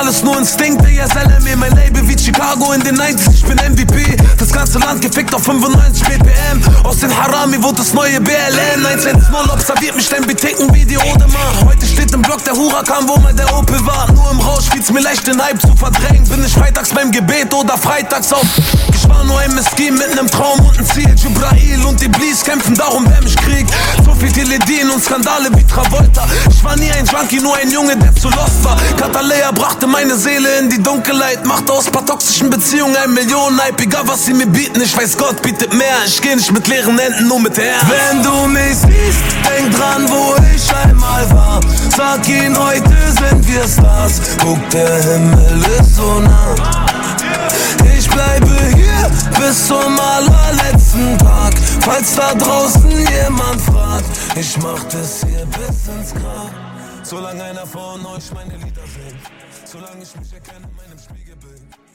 alles nur Instinkte. Ja, mir mein Label wie Chicago in den 90s, ich bin MVP. Das ganze Land gefickt auf 95 BPM. Aus den Harami wurde das neue BLN. 110 observiert mich dein Betecken-Video oder Mann. Heute steht im Block der Huracan, wo mal der Opel war. Nur im Rausch fiel's mir leicht, den Hype zu verdrängen. Bin ich freitags beim Gebet oder freitags auf. Ich war nur ein Meskin mit nem Traum und ein Ziel. Jibrail und Iblis kämpfen darum, wer mich kriegt. So viel Teledin und Skandale wie Travolta. Ich war nie ein Junkie, nur ein Junge, der zu lost war. Katalea brachte meine Seele in die Dunkelheit. Machte aus paar toxischen Beziehungen 1 Million Hype. Egal was sie mir bieten, ich weiß, Gott bietet mehr. Ich geh nicht mit leeren Händen, nur mit Herz. Wenn du mich siehst, denk dran, wo ich einmal war. Sag ihn, heute sind wir Stars. Guck, der Himmel ist so nah. Ich bleibe hier bis zum allerletzten Tag. Falls da draußen jemand fragt, ich mach das hier bis ins Grab. Solange einer von euch meine Lieder singt, solange ich mich erkenne in meinem Spiegelbild.